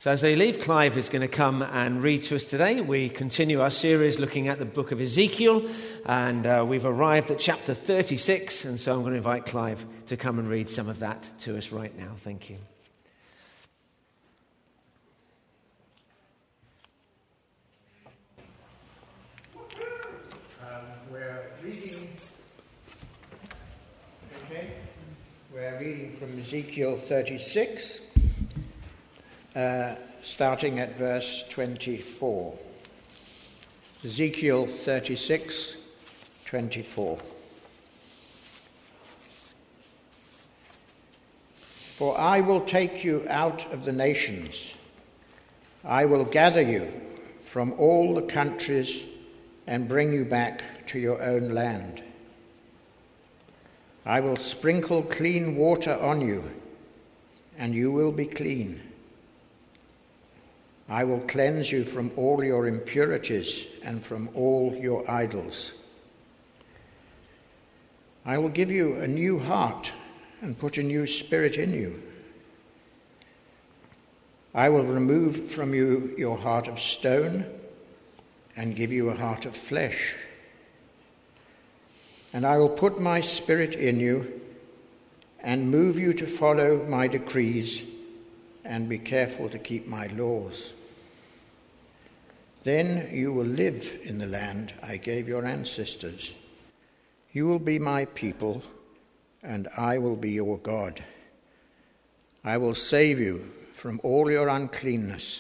So as they leave, Clive is going to come and read to us today. We continue our series looking at the book of Ezekiel, and we've arrived at chapter 36, and so I'm going to invite Clive to come and read some of that to us right now. Thank you. We're reading from Ezekiel 36. Starting at verse 24. Ezekiel 36, 24. For I will take you out of the nations. I will gather you from all the countries and bring you back to your own land. I will sprinkle clean water on you, and you will be clean. I will cleanse you from all your impurities and from all your idols. I will give you a new heart and put a new spirit in you. I will remove from you your heart of stone and give you a heart of flesh. And I will put my spirit in you and move you to follow my decrees and be careful to keep my laws. Then you will live in the land I gave your ancestors. You will be my people, and I will be your God. I will save you from all your uncleanness.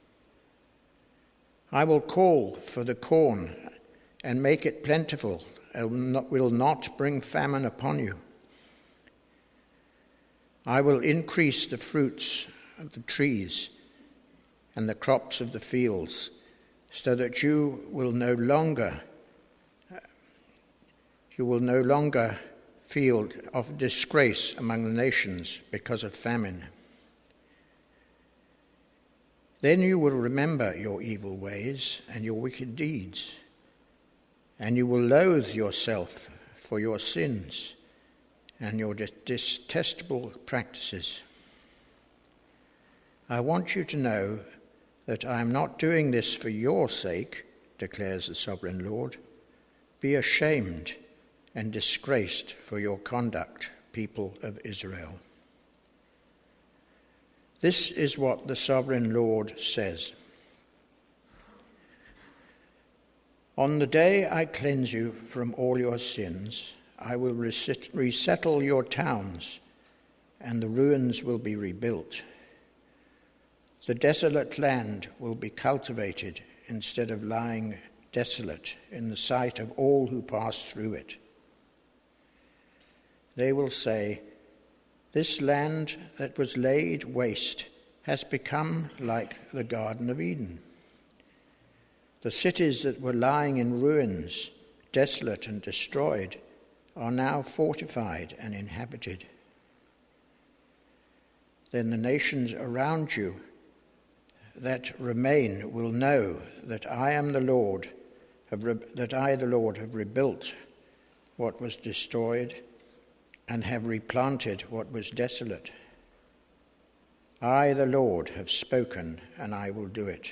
I will call for the corn and make it plentiful. I will not bring famine upon you. I will increase the fruits of the trees and the crops of the fields, so that you will no longer feel of disgrace among the nations because of famine. Then you will remember your evil ways and your wicked deeds, and you will loathe yourself for your sins and your detestable practices. I want you to know that I am not doing this for your sake, declares the sovereign Lord. Be ashamed and disgraced for your conduct, people of Israel. This is what the sovereign Lord says. On the day I cleanse you from all your sins, I will resettle your towns, and the ruins will be rebuilt. The desolate land will be cultivated instead of lying desolate in the sight of all who pass through it. They will say, "This land that was laid waste has become like the Garden of Eden. The cities that were lying in ruins, desolate and destroyed, are now fortified and inhabited. Then the nations around you that remain will know that I am the Lord, that I, the Lord, have rebuilt what was destroyed and have replanted what was desolate. I, the Lord, have spoken, and I will do it."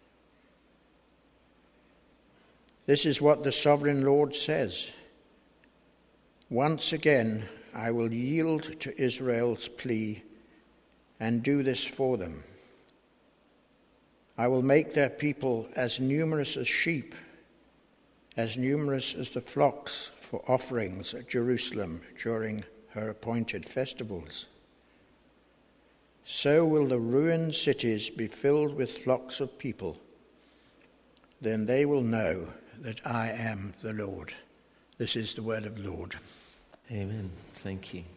This is what the sovereign Lord says. Once again, I will yield to Israel's plea and do this for them. I will make their people as numerous as sheep, as numerous as the flocks for offerings at Jerusalem during her appointed festivals. So will the ruined cities be filled with flocks of people. Then they will know that I am the Lord. This is the word of the Lord. Amen. Thank you.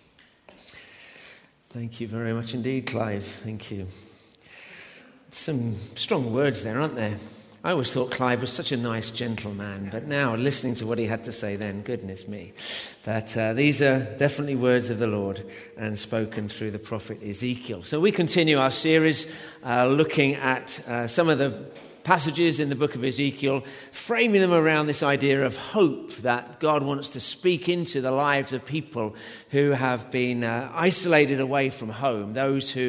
Thank you very much indeed, Clive. Thank you. Some strong words there, aren't there? I always thought Clive was such a nice, gentle man, but now listening to what he had to say then, goodness me. But these are definitely words of the Lord and spoken through the prophet Ezekiel. So we continue our series looking at some of the passages in the book of Ezekiel, framing them around this idea of hope that God wants to speak into the lives of people who have been isolated away from home, those who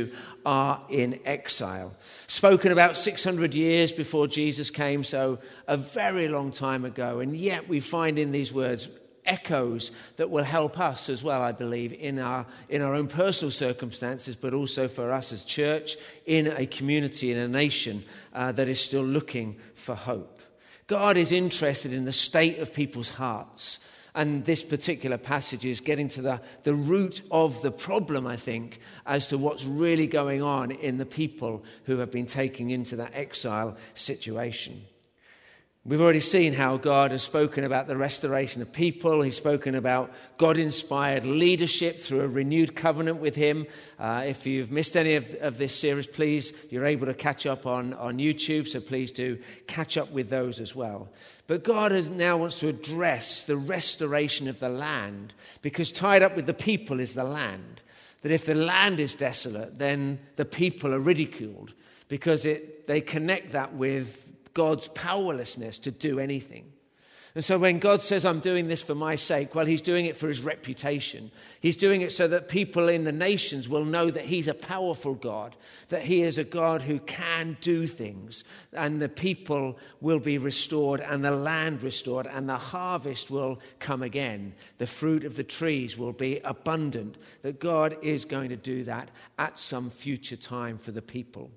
are in exile. Spoken about 600 years before Jesus came, so a very long time ago. And yet we find in these words echoes that will help us as well, I believe, in our own personal circumstances, but also for us as church, in a community, in a nation that is still looking for hope. God is interested in the state of people's hearts. And this particular passage is getting to the root of the problem, I think, as to what's really going on in the people who have been taken into that exile situation. We've already seen how God has spoken about the restoration of people. He's spoken about God-inspired leadership through a renewed covenant with him. If you've missed any of this series, please, you're able to catch up on YouTube, so please do catch up with those as well. But God now wants to address the restoration of the land, because tied up with the people is the land. That if the land is desolate, then the people are ridiculed, because they connect that with God's powerlessness to do anything. And so when God says, I'm doing this for my sake, well, he's doing it for his reputation. He's doing it so that people in the nations will know that he's a powerful God, that he is a God who can do things, and the people will be restored and the land restored and the harvest will come again. The fruit of the trees will be abundant, that God is going to do that at some future time for the people.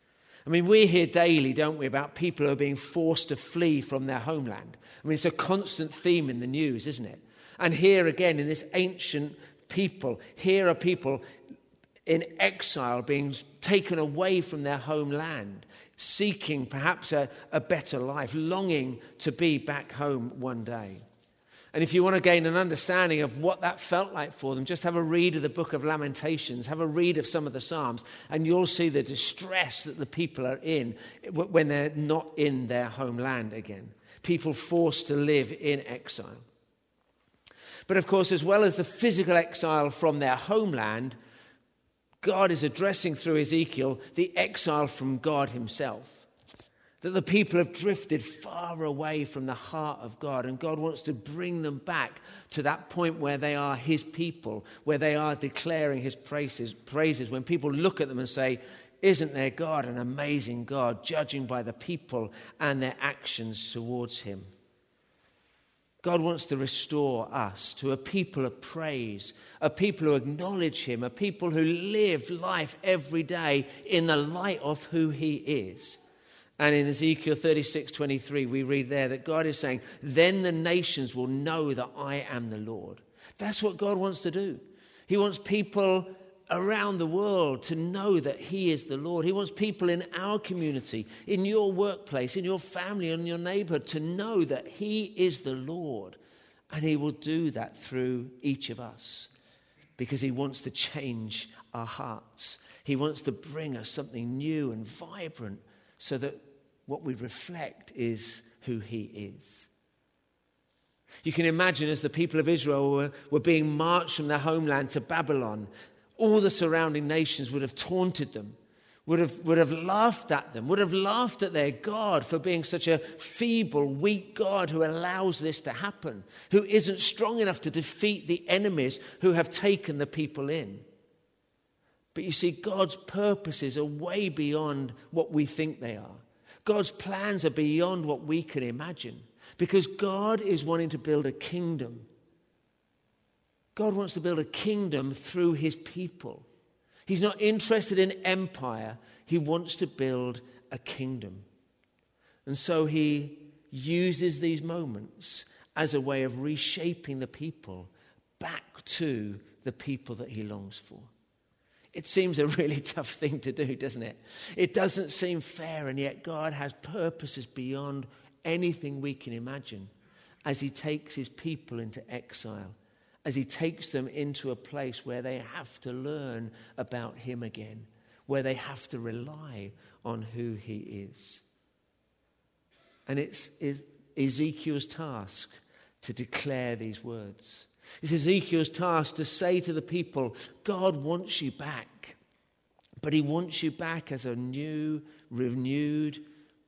I mean, we hear daily, don't we, about people who are being forced to flee from their homeland. I mean, it's a constant theme in the news, isn't it? And here again, in this ancient people, here are people in exile being taken away from their homeland, seeking perhaps a better life, longing to be back home one day. And if you want to gain an understanding of what that felt like for them, just have a read of the book of Lamentations, have a read of some of the Psalms, and you'll see the distress that the people are in when they're not in their homeland again. People forced to live in exile. But of course, as well as the physical exile from their homeland, God is addressing through Ezekiel the exile from God himself. That the people have drifted far away from the heart of God, and God wants to bring them back to that point where they are his people, where they are declaring his praises, when people look at them and say, isn't their God an amazing God, judging by the people and their actions towards him. God wants to restore us to a people of praise, a people who acknowledge him, a people who live life every day in the light of who he is. And in Ezekiel 36:23, we read there that God is saying, then the nations will know that I am the Lord. That's what God wants to do. He wants people around the world to know that he is the Lord. He wants people in our community, in your workplace, in your family, in your neighborhood, to know that he is the Lord. And he will do that through each of us, because he wants to change our hearts. He wants to bring us something new and vibrant, so that what we reflect is who he is. You can imagine as the people of Israel were being marched from their homeland to Babylon, all the surrounding nations would have taunted them, would have laughed at them, would have laughed at their God for being such a feeble, weak God who allows this to happen, who isn't strong enough to defeat the enemies who have taken the people in. But you see, God's purposes are way beyond what we think they are. God's plans are beyond what we can imagine, because God is wanting to build a kingdom. God wants to build a kingdom through his people. He's not interested in empire. He wants to build a kingdom. And so he uses these moments as a way of reshaping the people back to the people that he longs for. It seems a really tough thing to do, doesn't it? It doesn't seem fair, and yet God has purposes beyond anything we can imagine as he takes his people into exile, as he takes them into a place where they have to learn about him again, where they have to rely on who he is. And it's Ezekiel's task to declare these words. It's Ezekiel's task to say to the people, God wants you back, but he wants you back as a new, renewed,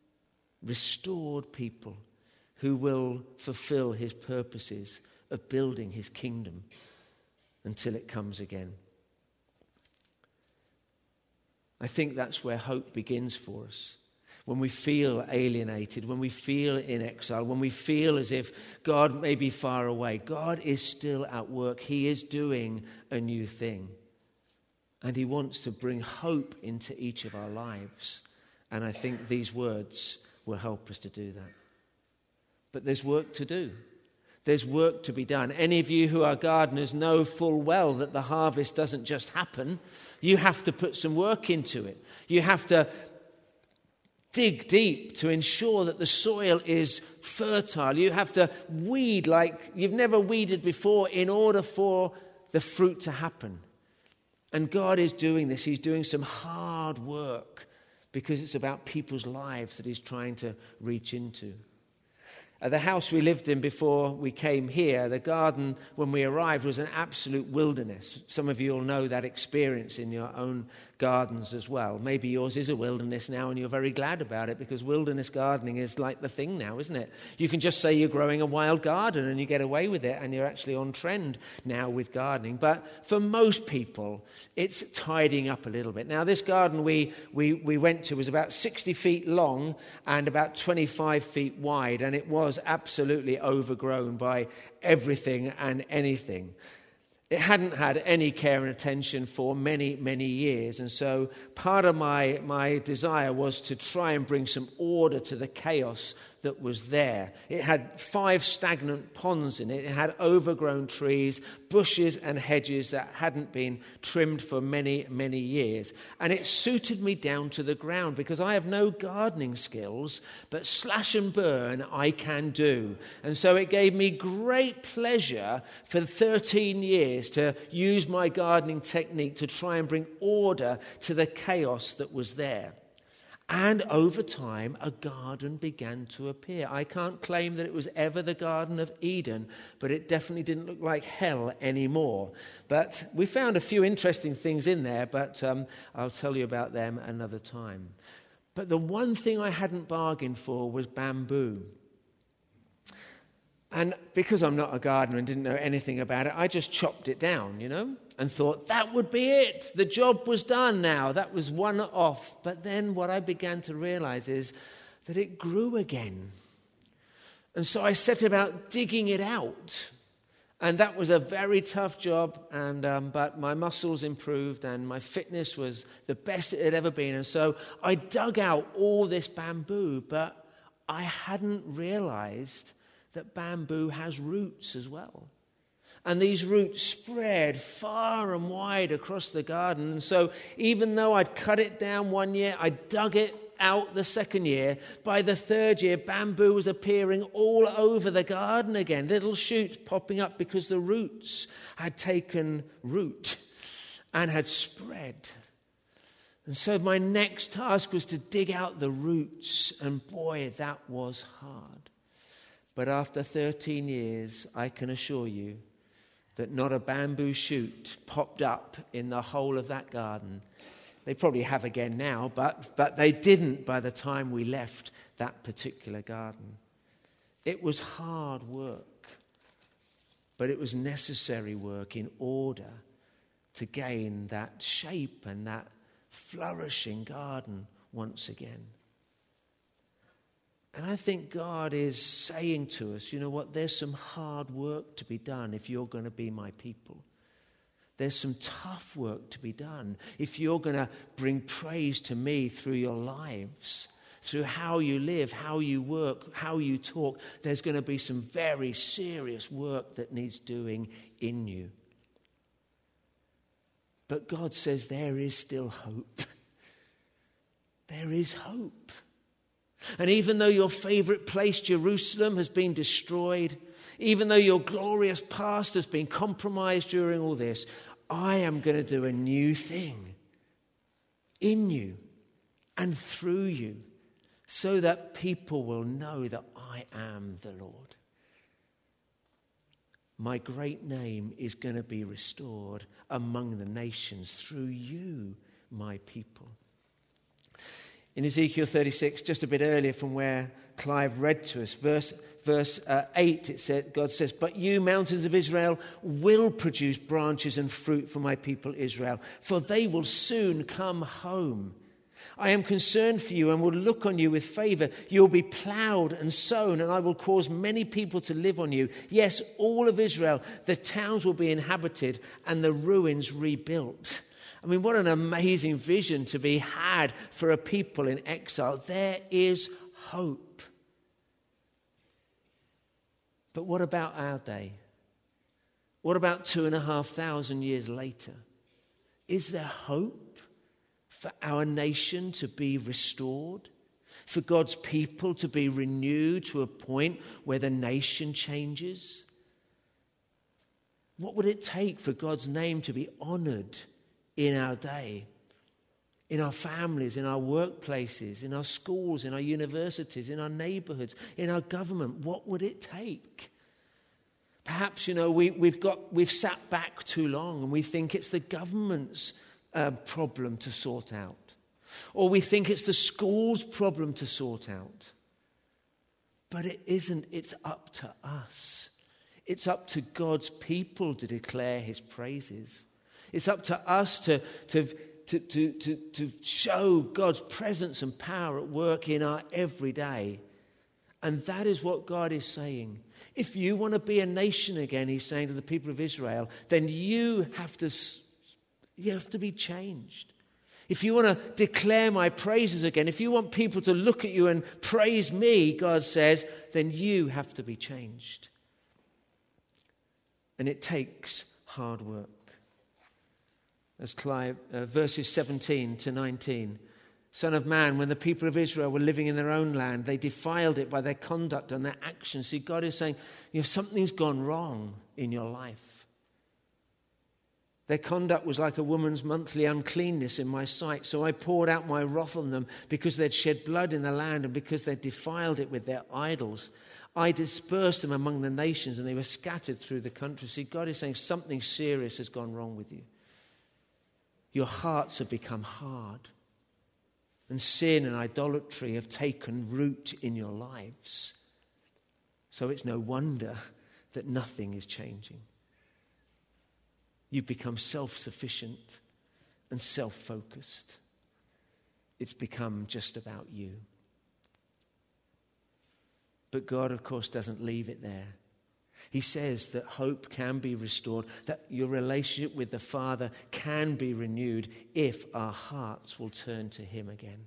restored people who will fulfill his purposes of building his kingdom until it comes again. I think that's where hope begins for us. When we feel alienated, when we feel in exile, when we feel as if God may be far away, God is still at work. He is doing a new thing. And he wants to bring hope into each of our lives. And I think these words will help us to do that. But there's work to do. There's work to be done. Any of you who are gardeners know full well that the harvest doesn't just happen. You have to put some work into it. You have to dig deep to ensure that the soil is fertile. You have to weed like you've never weeded before in order for the fruit to happen. And God is doing this. He's doing some hard work because it's about people's lives that he's trying to reach into. The house we lived in before we came here, the garden when we arrived was an absolute wilderness. Some of you will know that experience in your own gardens as well. Maybe yours is a wilderness now and you're very glad about it, because wilderness gardening is like the thing now, isn't it? You can just say you're growing a wild garden and you get away with it, and you're actually on trend now with gardening. But for most people, it's tidying up a little bit. Now, this garden we went to was about 60 feet long and about 25 feet wide, and it was absolutely overgrown by everything and anything. It hadn't had any care and attention for many, many years. And so part of my desire was to try and bring some order to the chaos that was there. It had 5 stagnant ponds in it. It had overgrown trees, bushes and hedges that hadn't been trimmed for many, many years. And it suited me down to the ground, because I have no gardening skills, but slash and burn I can do. And so it gave me great pleasure for 13 years to use my gardening technique to try and bring order to the chaos that was there. And over time, a garden began to appear. I can't claim that it was ever the Garden of Eden, but it definitely didn't look like hell anymore. But we found a few interesting things in there, but I'll tell you about them another time. But the one thing I hadn't bargained for was bamboo. And because I'm not a gardener and didn't know anything about it, I just chopped it down, and thought that would be it. The job was done now. That was one off. But then what I began to realize is that it grew again. And so I set about digging it out. And that was a very tough job, but my muscles improved and my fitness was the best it had ever been. And so I dug out all this bamboo, but I hadn't realized that bamboo has roots as well. And these roots spread far and wide across the garden. And so even though I'd cut it down one year, I dug it out the second year. By the third year, bamboo was appearing all over the garden again, little shoots popping up because the roots had taken root and had spread. And so my next task was to dig out the roots, and boy, that was hard. But after 13 years, I can assure you that not a bamboo shoot popped up in the whole of that garden. They probably have again now, but they didn't by the time we left that particular garden. It was hard work, but it was necessary work in order to gain that shape and that flourishing garden once again. And I think God is saying to us, you know what, there's some hard work to be done if you're going to be my people. There's some tough work to be done if you're going to bring praise to me through your lives, through how you live, how you work, how you talk. There's going to be some very serious work that needs doing in you. But God says there is still hope. There is hope. And even though your favorite place, Jerusalem, has been destroyed, even though your glorious past has been compromised during all this, I am going to do a new thing in you and through you, so that people will know that I am the Lord. My great name is going to be restored among the nations through you, my people. In Ezekiel 36, just a bit earlier from where Clive read to us. Verse 8, God says, "But you, mountains of Israel, will produce branches and fruit for my people Israel, for they will soon come home. I am concerned for you and will look on you with favor. You will be plowed and sown, and I will cause many people to live on you. Yes, all of Israel, the towns will be inhabited and the ruins rebuilt." I mean, what an amazing vision to be had for a people in exile. There is hope. But what about our day? What about 2,500 years later? Is there hope for our nation to be restored? For God's people to be renewed to a point where the nation changes? What would it take for God's name to be honored in our day? In our families, in our workplaces, in our schools, in our universities, in our neighborhoods, in our government. What would it take? Perhaps, we've sat back too long and we think it's the government's problem to sort out. Or we think it's the school's problem to sort out. But it isn't. It's up to us. It's up to God's people to declare his praises. It's up to us to show God's presence and power at work in our everyday. And that is what God is saying. If you want to be a nation again, he's saying to the people of Israel, then you have to be changed. If you want to declare my praises again, if you want people to look at you and praise me, God says, then you have to be changed. And it takes hard work. As Clive, verses 17 to 19. "Son of man, when the people of Israel were living in their own land, they defiled it by their conduct and their actions." See, God is saying, something's gone wrong in your life. Their conduct was like a woman's monthly uncleanness in my sight. So I poured out my wrath on them because they'd shed blood in the land and because they'd defiled it with their idols. I dispersed them among the nations and they were scattered through the country. See, God is saying something serious has gone wrong with you. Your hearts have become hard. And sin and idolatry have taken root in your lives. So it's no wonder that nothing is changing. You've become self-sufficient and self-focused. It's become just about you. But God, of course, doesn't leave it there. He says that hope can be restored, that your relationship with the Father can be renewed if our hearts will turn to him again.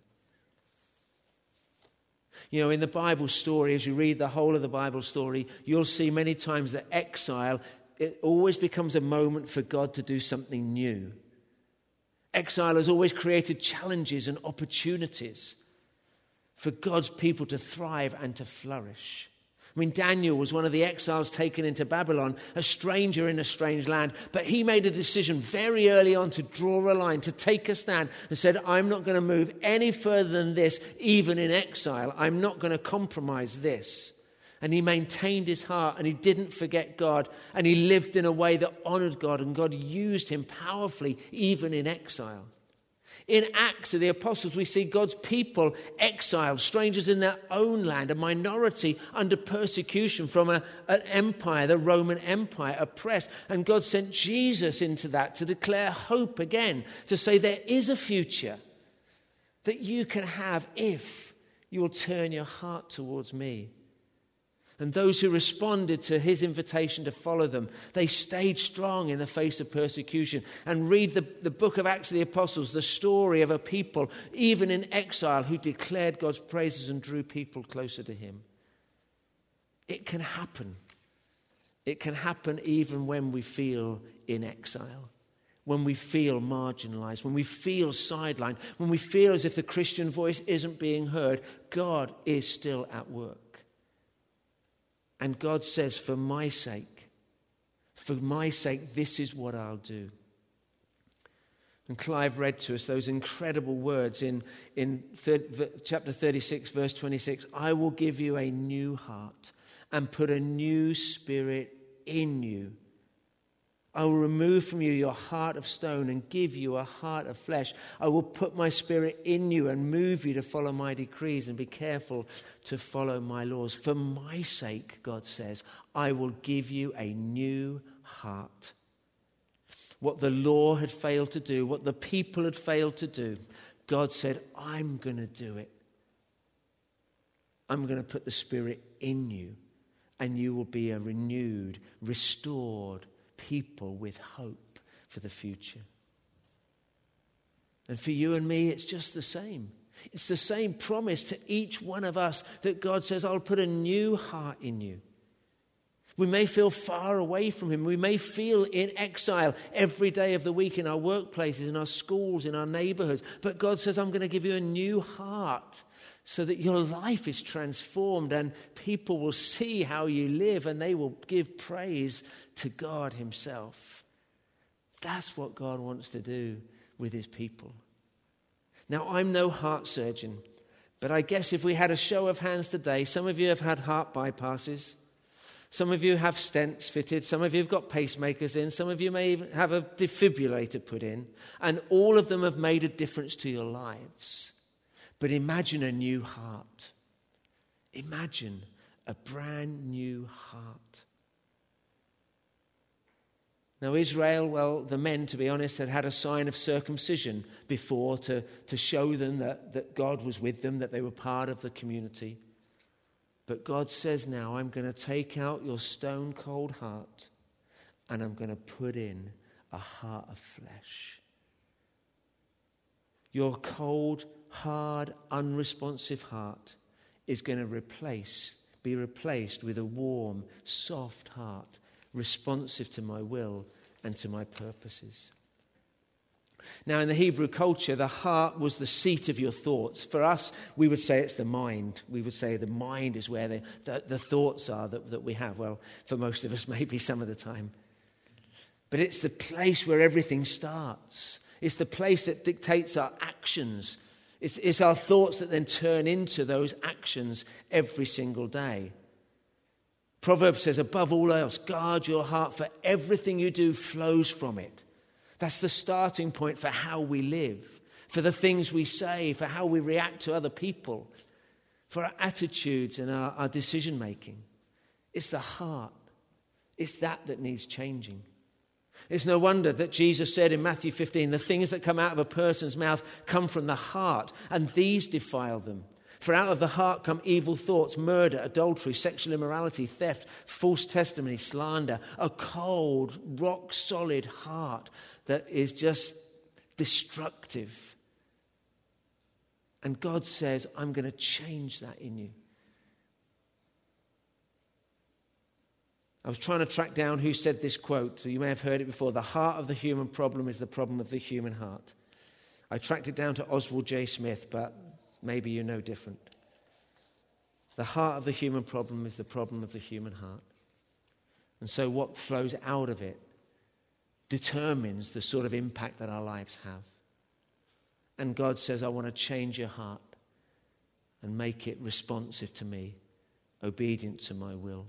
In the Bible story, as you read the whole of the Bible story, you'll see many times that exile, it always becomes a moment for God to do something new. Exile has always created challenges and opportunities for God's people to thrive and to flourish. I mean, Daniel was one of the exiles taken into Babylon, a stranger in a strange land. But he made a decision very early on to draw a line, to take a stand, and said, I'm not going to move any further than this, even in exile. I'm not going to compromise this. And he maintained his heart, and he didn't forget God, and he lived in a way that honored God, and God used him powerfully, even in exile. In Acts of the Apostles, we see God's people exiled, strangers in their own land, a minority under persecution from an empire, the Roman Empire, oppressed. And God sent Jesus into that to declare hope again, to say there is a future that you can have if you will turn your heart towards me. And those who responded to his invitation to follow them, they stayed strong in the face of persecution. And read the book of Acts of the Apostles, the story of a people, even in exile, who declared God's praises and drew people closer to him. It can happen. It can happen even when we feel in exile, when we feel marginalized, when we feel sidelined, when we feel as if the Christian voice isn't being heard. God is still at work. And God says, for my sake, this is what I'll do. And Clive read to us those incredible words in chapter 36, verse 26. I will give you a new heart and put a new spirit in you. I will remove from you your heart of stone and give you a heart of flesh. I will put my spirit in you and move you to follow my decrees and be careful to follow my laws. For my sake, God says, I will give you a new heart. What the law had failed to do, what the people had failed to do, God said, I'm going to do it. I'm going to put the Spirit in you, and you will be a renewed, restored people with hope for the future. And for you and me, it's just the same. It's the same promise to each one of us that God says, I'll put a new heart in you. We may feel far away from him. We may feel in exile every day of the week in our workplaces, in our schools, in our neighborhoods. But God says, I'm going to give you a new heart so that your life is transformed and people will see how you live and they will give praise to God himself. That's what God wants to do with his people. Now, I'm no heart surgeon, but I guess if we had a show of hands today, some of you have had heart bypasses. Some of you have stents fitted. Some of you have got pacemakers in. Some of you may even have a defibrillator put in. And all of them have made a difference to your lives. But imagine a new heart. Imagine a brand new heart. Now Israel, well, the men, to be honest, had had a sign of circumcision before to show them that God was with them, that they were part of the community. But God says now, I'm going to take out your stone-cold heart and I'm going to put in a heart of flesh. Your cold, hard, unresponsive heart is going to be replaced with a warm, soft heart, responsive to my will and to my purposes. Now, in the Hebrew culture, the heart was the seat of your thoughts. For us, we would say it's the mind. We would say the mind is where the thoughts are that we have. Well, for most of us, maybe some of the time. But it's the place where everything starts. It's the place that dictates our actions. It's our thoughts that then turn into those actions every single day. Proverbs says, above all else, guard your heart, for everything you do flows from it. That's the starting point for how we live, for the things we say, for how we react to other people, for our attitudes and our decision making. It's the heart. It's that needs changing. It's no wonder that Jesus said in Matthew 15, the things that come out of a person's mouth come from the heart, and these defile them. For out of the heart come evil thoughts, murder, adultery, sexual immorality, theft, false testimony, slander, a cold, rock-solid heart that is just destructive. And God says, I'm going to change that in you. I was trying to track down who said this quote. So you may have heard it before. The heart of the human problem is the problem of the human heart. I tracked it down to Oswald J. Smith, but maybe you know different. The heart of the human problem is the problem of the human heart. And so what flows out of it determines the sort of impact that our lives have. And God says, I want to change your heart and make it responsive to me, obedient to my will.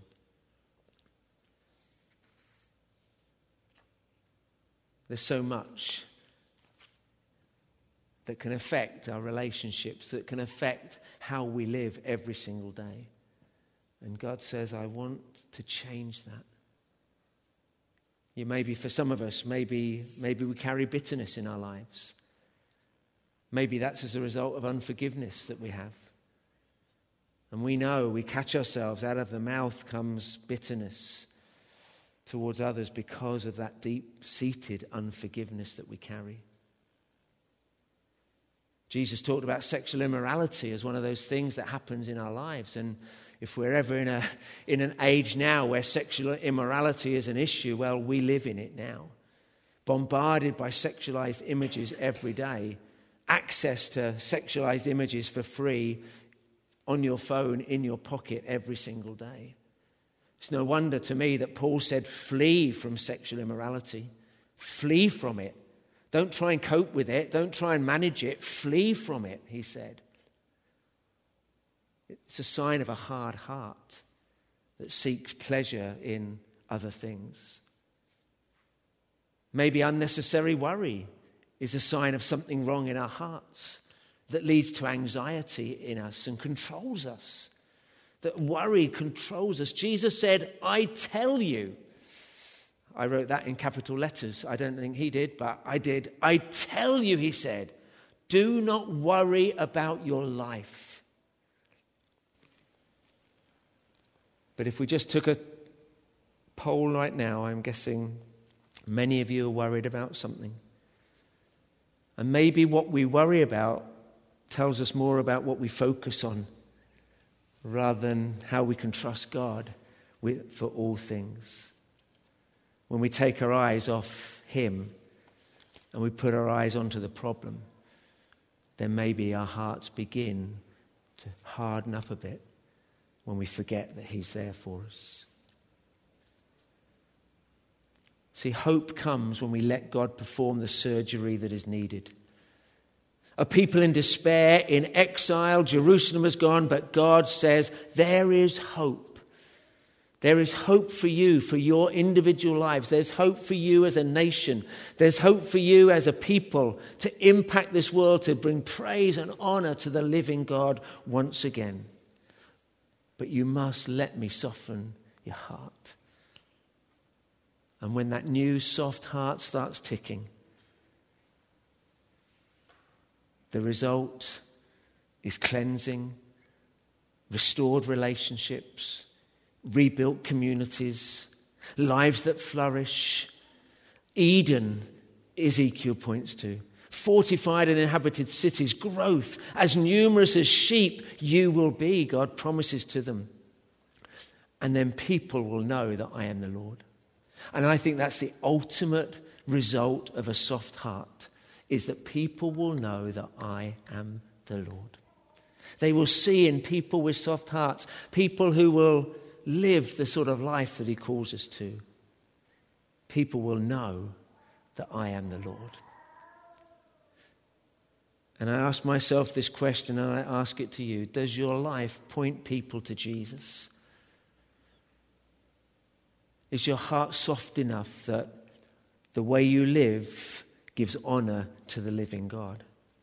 There's so much that can affect our relationships, that can affect how we live every single day. And God says, I want to change that. You maybe, for some of us, maybe we carry bitterness in our lives. Maybe that's as a result of unforgiveness that we have. And we know, we catch ourselves, out of the mouth comes bitterness towards others because of that deep-seated unforgiveness that we carry. Jesus talked about sexual immorality as one of those things that happens in our lives. And if we're ever in an age now where sexual immorality is an issue, well, we live in it now. Bombarded by sexualized images every day. Access to sexualized images for free on your phone, in your pocket every single day. It's no wonder to me that Paul said, flee from sexual immorality. Flee from it. Don't try and cope with it. Don't try and manage it. Flee from it, he said. It's a sign of a hard heart that seeks pleasure in other things. Maybe unnecessary worry is a sign of something wrong in our hearts that leads to anxiety in us and controls us. That worry controls us. Jesus said, I tell you. I wrote that in capital letters. I don't think he did, but I did. I tell you, he said, do not worry about your life. But if we just took a poll right now, I'm guessing many of you are worried about something. And maybe what we worry about tells us more about what we focus on rather than how we can trust God for all things. When we take our eyes off him and we put our eyes onto the problem, then maybe our hearts begin to harden up a bit when we forget that he's there for us. See, hope comes when we let God perform the surgery that is needed. A people in despair, in exile, Jerusalem has gone, but God says there is hope. There is hope for you, for your individual lives. There's hope for you as a nation. There's hope for you as a people to impact this world, to bring praise and honor to the living God once again. But you must let me soften your heart. And when that new soft heart starts ticking, the result is cleansing, restored relationships, rebuilt communities, lives that flourish. Eden, Ezekiel points to. Fortified and inhabited cities, growth, as numerous as sheep you will be, God promises to them. And then people will know that I am the Lord. And I think that's the ultimate result of a soft heart, is that people will know that I am the Lord. They will see in people with soft hearts, people who will live the sort of life that he calls us to. People will know that I am the Lord. And I ask myself this question, and I ask it to you. Does your life point people to Jesus? Is your heart soft enough that the way you live gives honor to the living God?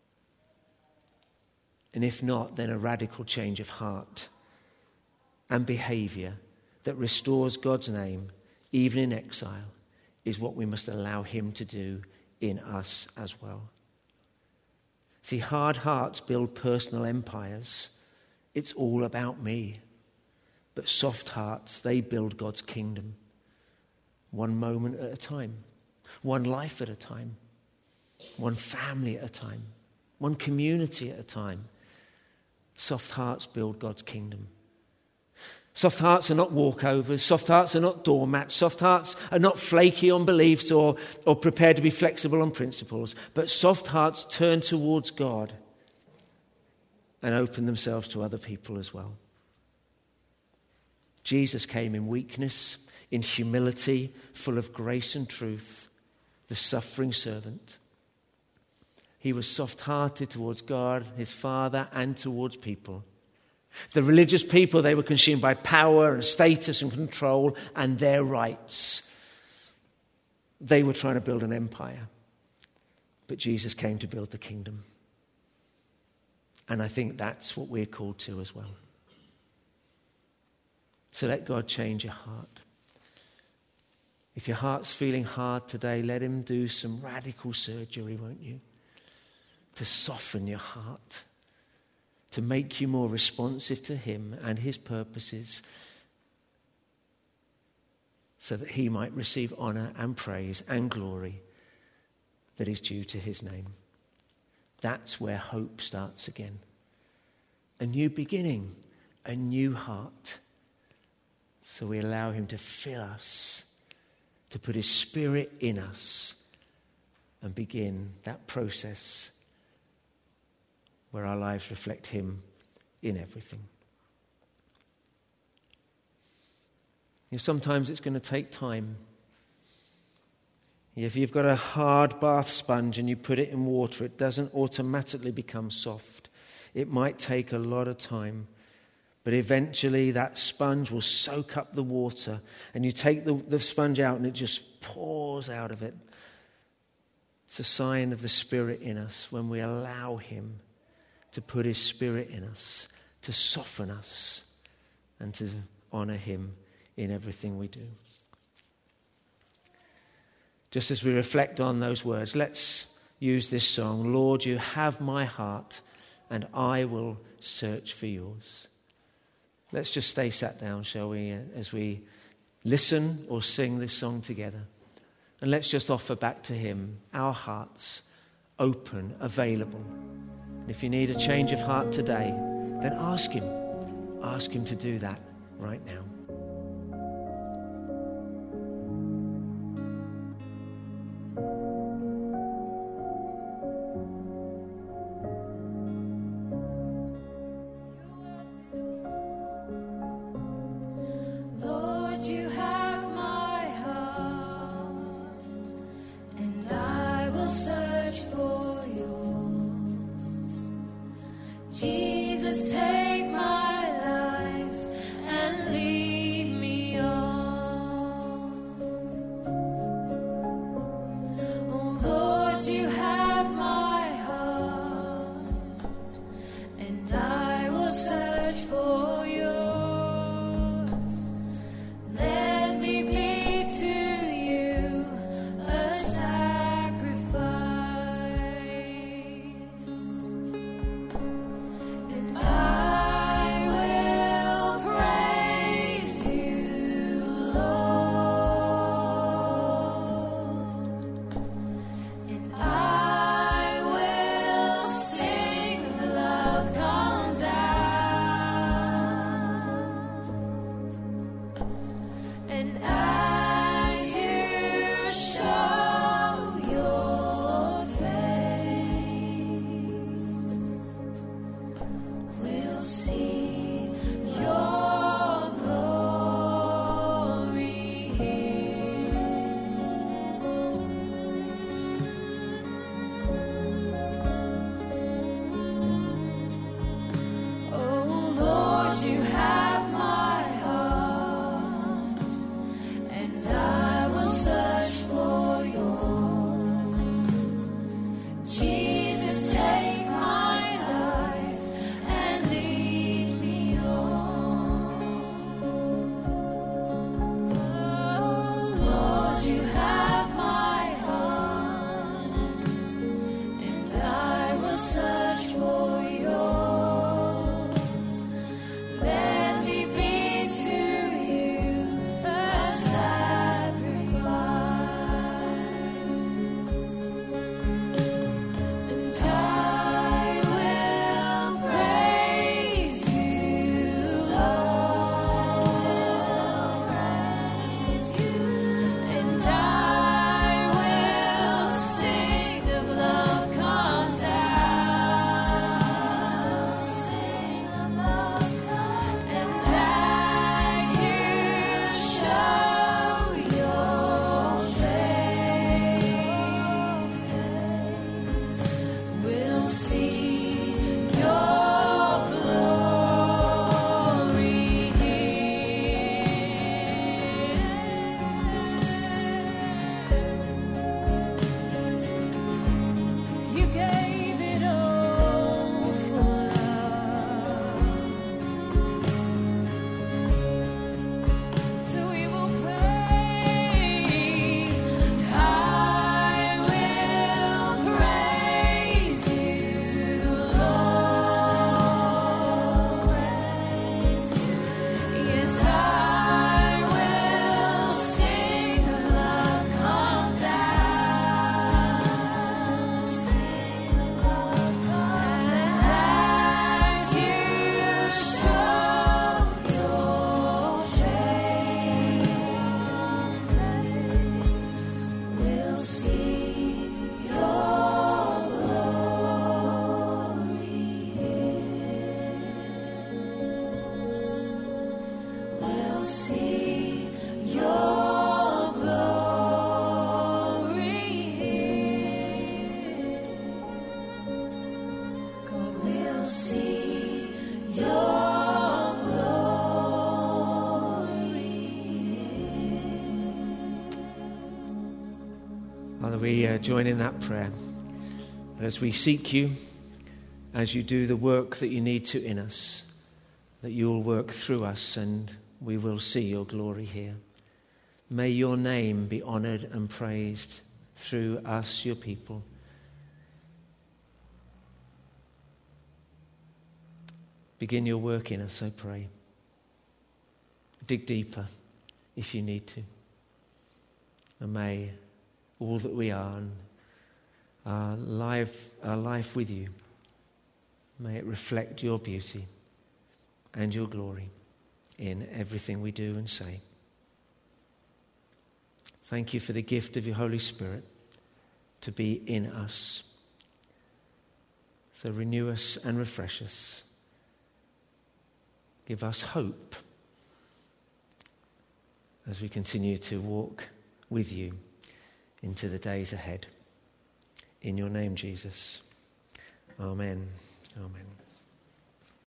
And if not, then a radical change of heart and behavior that restores God's name, even in exile, is what we must allow him to do in us as well. See, hard hearts build personal empires. It's all about me. But soft hearts, they build God's kingdom. One moment at a time. One life at a time. One family at a time. One community at a time. Soft hearts build God's kingdom. Soft hearts are not walkovers. Soft hearts are not doormats. Soft hearts are not flaky on beliefs or prepared to be flexible on principles. But soft hearts turn towards God and open themselves to other people as well. Jesus came in weakness, in humility, full of grace and truth, the suffering servant. He was soft-hearted towards God, his Father, and towards people. The religious people, they were consumed by power and status and control and their rights. They were trying to build an empire. But Jesus came to build the kingdom. And I think that's what we're called to as well. So let God change your heart. If your heart's feeling hard today, let him do some radical surgery, won't you? To soften your heart. To make you more responsive to him and his purposes, so that he might receive honor and praise and glory that is due to his name. That's where hope starts again. A new beginning, a new heart. So we allow him to fill us, to put his Spirit in us, and begin that process where our lives reflect him in everything. You know, sometimes it's going to take time. If you've got a hard bath sponge and you put it in water, it doesn't automatically become soft. It might take a lot of time. But eventually that sponge will soak up the water, and you take the sponge out and it just pours out of it. It's a sign of the Spirit in us when we allow him to put his Spirit in us, to soften us, and to honor him in everything we do. Just as we reflect on those words, let's use this song, Lord, you have my heart, and I will search for yours. Let's just stay sat down, shall we, as we listen or sing this song together. And let's just offer back to him our hearts, open, available. And if you need a change of heart today, then ask him. Ask him to do that right now. You have my heart, and I will search for yours. Jesus, take my life and lead me on. Oh Lord, you have my heart, and I will search for yours. Let me be to you a sacrifice, and I will praise you, Lord, and I will sing of love come down. And as you show your face, we'll see your glory here. Oh Lord, you have my heart, and I will search for yours. Jesus, take my life and lead me on. Oh Lord, you have my heart, and I will search for yours. Let we join in that prayer. And as we seek you, as you do the work that you need to in us, that you will work through us and we will see your glory here. May your name be honoured and praised through us, your people. Begin your work in us, I pray. Dig deeper if you need to. And may all that we are and our life with you, may it reflect your beauty and your glory in everything we do and say. Thank you for the gift of your Holy Spirit to be in us. So renew us and refresh us. Give us hope as we continue to walk with you into the days ahead. In your name, Jesus. Amen. Amen.